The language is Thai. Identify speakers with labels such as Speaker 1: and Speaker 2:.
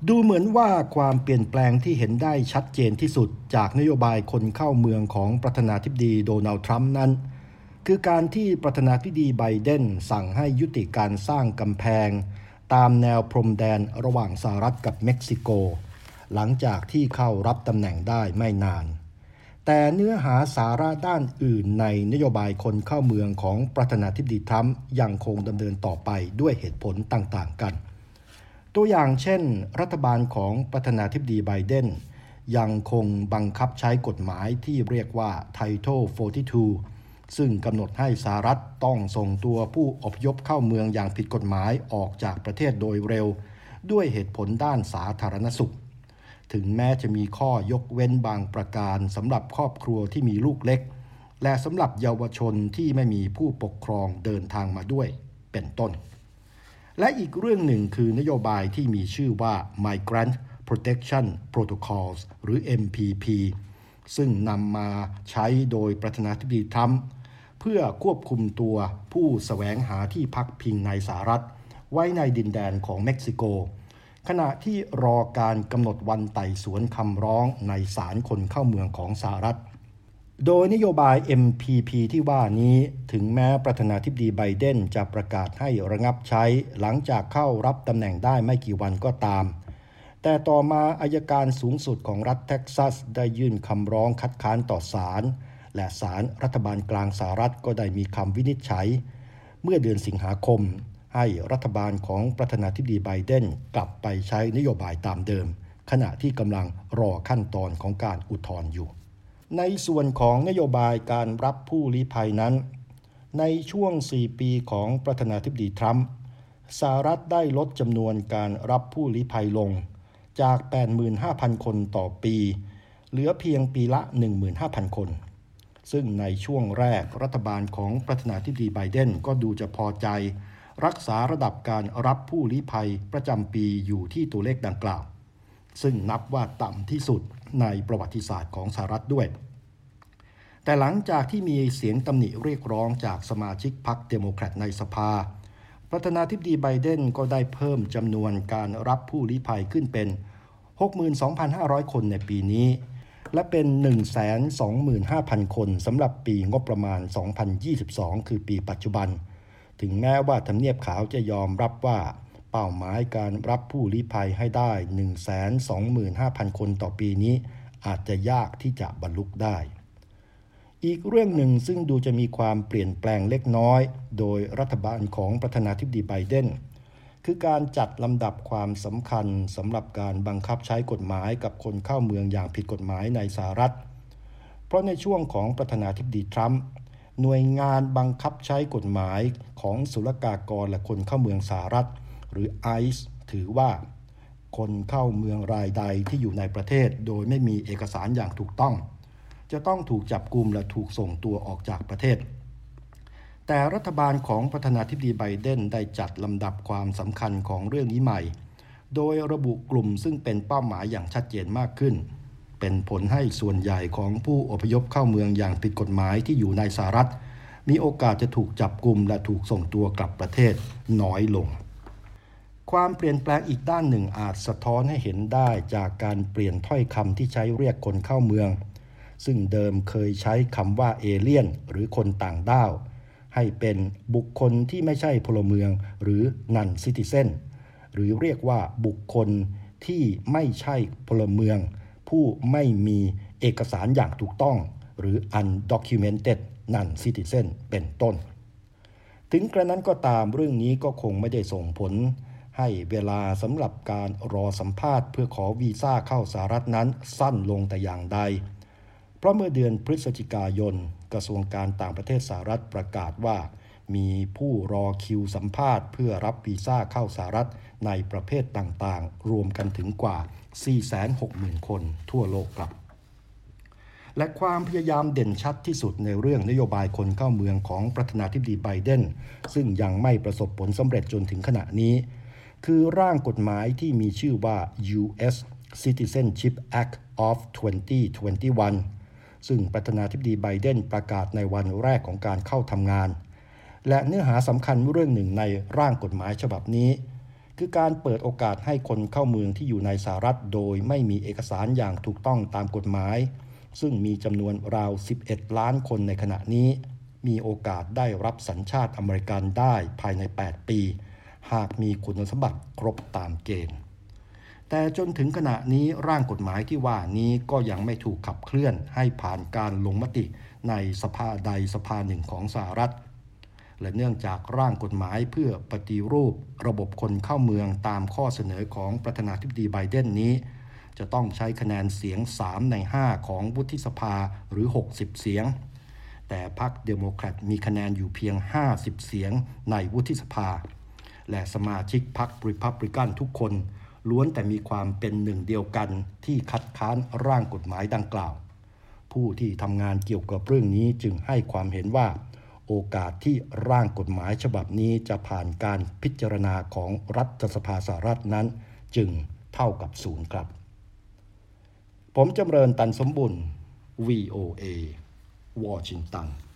Speaker 1: ดูเหมือนว่าความเปลี่ยนแปลงที่เห็นได้ชัดเจนที่สุดจากนโยบายคนเข้าเมืองของประธานาธิบดีโดนัลด์ทรัมป์นั้นคือการที่ประธานาธิบดีไบเดนสั่งให้ยุติการสร้างกำแพงตามแนวพรมแดนระหว่างสหรัฐกับเม็กซิโกหลังจากที่เข้ารับตำแหน่งได้ไม่นานแต่เนื้อหาสาระด้านอื่นในนโยบายคนเข้าเมืองของประธานาธิบดีทรัมป์ยังคงดำเนินต่อไปด้วยเหตุผลต่างๆกันตัวอย่างเช่นรัฐบาลของประธานาธิบดีไบเดนยังคงบังคับใช้กฎหมายที่เรียกว่า Title 42 ซึ่งกำหนดให้สหรัฐต้องส่งตัวผู้อพยพเข้าเมืองอย่างผิดกฎหมายออกจากประเทศโดยเร็วด้วยเหตุผลด้านสาธารณสุขถึงแม้จะมีข้อยกเว้นบางประการสำหรับครอบครัวที่มีลูกเล็กและสำหรับเยาวชนที่ไม่มีผู้ปกครองเดินทางมาด้วยเป็นต้นและอีกเรื่องหนึ่งคือนโยบายที่มีชื่อว่า Migrant Protection Protocols หรือ MPP ซึ่งนำมาใช้โดยประธานาธิบดีทรัมป์เพื่อควบคุมตัวผู้แสวงหาที่พักพิงในสหรัฐไว้ในดินแดนของเม็กซิโกขณะที่รอการกำหนดวันไต่สวนคำร้องในศาลคนเข้าเมืองของสหรัฐโดยนโยบาย MPP ที่ว่านี้ถึงแม้ประธานาธิบดีไบเดนจะประกาศให้ระงับใช้หลังจากเข้ารับตำแหน่งได้ไม่กี่วันก็ตามแต่ต่อมาอัยการสูงสุดของรัฐเท็กซัสได้ยื่นคำร้องคัดค้านต่อศาลและศาลรัฐบาลกลางสหรัฐก็ได้มีคำวินิจฉัยเมื่อเดือนสิงหาคมให้รัฐบาลของประธานาธิบดีไบเดนกลับไปใช้นโยบายตามเดิมขณะที่กำลังรอขั้นตอนของการอุทธรณ์อยู่ในส่วนของนโยบายการรับผู้ลี้ภัยนั้นในช่วง4ปีของประธานาธิบดีทรัมป์สหรัฐได้ลดจำนวนการรับผู้ลี้ภัยลงจาก 85,000 คนต่อปีเหลือเพียงปีละ 15,000 คนซึ่งในช่วงแรกรัฐบาลของประธานาธิบดีไบเดนก็ดูจะพอใจรักษาระดับการรับผู้ลี้ภัยประจำปีอยู่ที่ตัวเลขดังกล่าวซึ่งนับว่าต่ำที่สุดในประวัติศาสตร์ของสหรัฐด้วยแต่หลังจากที่มีเสียงตำหนิเรียกร้องจากสมาชิกพรรคเดโมแครตในสภาประธานาธิบดีไบเดนก็ได้เพิ่มจำนวนการรับผู้ลี้ภัยขึ้นเป็น 62,500 คนในปีนี้และเป็น 125,000 คนสำหรับปีงบประมาณ 2022 คือปีปัจจุบันถึงแม้ว่าทำเนียบขาวจะยอมรับว่าเป้าหมายการรับผู้ลี้ภัยให้ได้ 125,000 คนต่อปีนี้อาจจะยากที่จะบรรลุได้อีกเรื่องหนึ่งซึ่งดูจะมีความเปลี่ยนแปลงเล็กน้อยโดยรัฐบาลของประธานาธิบดีไบเดนคือการจัดลำดับความสำคัญสำหรับการบังคับใช้กฎหมายกับคนเข้าเมืองอย่างผิดกฎหมายในสหรัฐเพราะในช่วงของประธานาธิบดีทรัมป์หน่วยงานบังคับใช้กฎหมายของศุลกากรและคนเข้าเมืองสหรัฐหรือ ICE ถือว่าคนเข้าเมืองรายใดที่อยู่ในประเทศโดยไม่มีเอกสารอย่างถูกต้องจะต้องถูกจับกุมและถูกส่งตัวออกจากประเทศแต่รัฐบาลของประธานาธิบดีไบเดนได้จัดลำดับความสำคัญของเรื่องนี้ใหม่โดยระบุกลุ่มซึ่งเป็นเป้าหมายอย่างชัดเจนมากขึ้นเป็นผลให้ส่วนใหญ่ของผู้อพยพเข้าเมืองอย่างผิดกฎหมายที่อยู่ในสหรัฐมีโอกาสจะถูกจับกุมและถูกส่งตัวกลับประเทศน้อยลงความเปลี่ยนแปลงอีกด้านหนึ่งอาจสะท้อนให้เห็นได้จากการเปลี่ยนถ้อยคำที่ใช้เรียกคนเข้าเมืองซึ่งเดิมเคยใช้คำว่าเอเลี่ยนหรือคนต่างด้าวให้เป็นบุคคลที่ไม่ใช่พลเมืองหรือ non-citizen หรือเรียกว่าบุคคลที่ไม่ใช่พลเมืองผู้ไม่มีเอกสารอย่างถูกต้องหรือ undocumented non-citizen เป็นต้นถึงกระนั้นก็ตามเรื่องนี้ก็คงไม่ได้ส่งผลให้เวลาสำหรับการรอสัมภาษณ์เพื่อขอวีซ่าเข้าสหรัฐนั้นสั้นลงแต่อย่างใดเพราะเมื่อเดือนพฤศจิกายนกระทรวงการต่างประเทศสหรัฐประกาศว่ามีผู้รอคิวสัมภาษณ์เพื่อรับวีซ่าเข้าสหรัฐในประเภทต่างๆรวมกันถึงกว่า 460,000 คนทั่วโลกครับและความพยายามเด่นชัดที่สุดในเรื่องนโยบายคนเข้าเมืองของประธานาธิบดีไบเดนซึ่งยังไม่ประสบผลสำเร็จจนถึงขณะนี้คือร่างกฎหมายที่มีชื่อว่า U.S. Citizenship Act of 2021ซึ่งประธานาธิบดีไบเดนประกาศในวันแรกของการเข้าทำงานและเนื้อหาสำคัญเรื่องหนึ่งในร่างกฎหมายฉบับนี้คืคือการเปิดโอกาสให้คนเข้าเมืองที่อยู่ในสหรัฐโดยไม่มีเอกสารอย่างถูกต้องตามกฎหมายซึ่งมีจำนวนราว 11 ล้านคนในขณะนี้มีโอกาสได้รับสัญชาติอเมริกันได้ภายใน 8 ปีหากมีคุณสมบัติครบตามเกณฑ์แต่จนถึงขณะนี้ร่างกฎหมายที่ว่านี้ก็ยังไม่ถูกขับเคลื่อนให้ผ่านการลงมติในสภาใดสภาหนึ่งของสหรัฐและเนื่องจากร่างกฎหมายเพื่อปฏิรูประบบคนเข้าเมืองตามข้อเสนอของประธานาธิบดีไบเดนนี้จะต้องใช้คะแนนเสียง3 ใน 5ของวุฒิสภาหรือ60เสียงแต่พรรคเดโมแครตมีคะแนนอยู่เพียง50เสียงในวุฒิสภาและสมาชิกพรรครีพับลิกันทุกคนล้วนแต่มีความเป็นหนึ่งเดียวกันที่คัดค้านร่างกฎหมายดังกล่าวผู้ที่ทำงานเกี่ยวกับเรื่องนี้จึงให้ความเห็นว่าโอกาสที่ร่างกฎหมายฉบับนี้จะผ่านการพิจารณาของรัฐสภาสหรัฐนั้นจึงเท่ากับ0ครับผมจำเริญตันสมบุญ VOA วอชิงตัน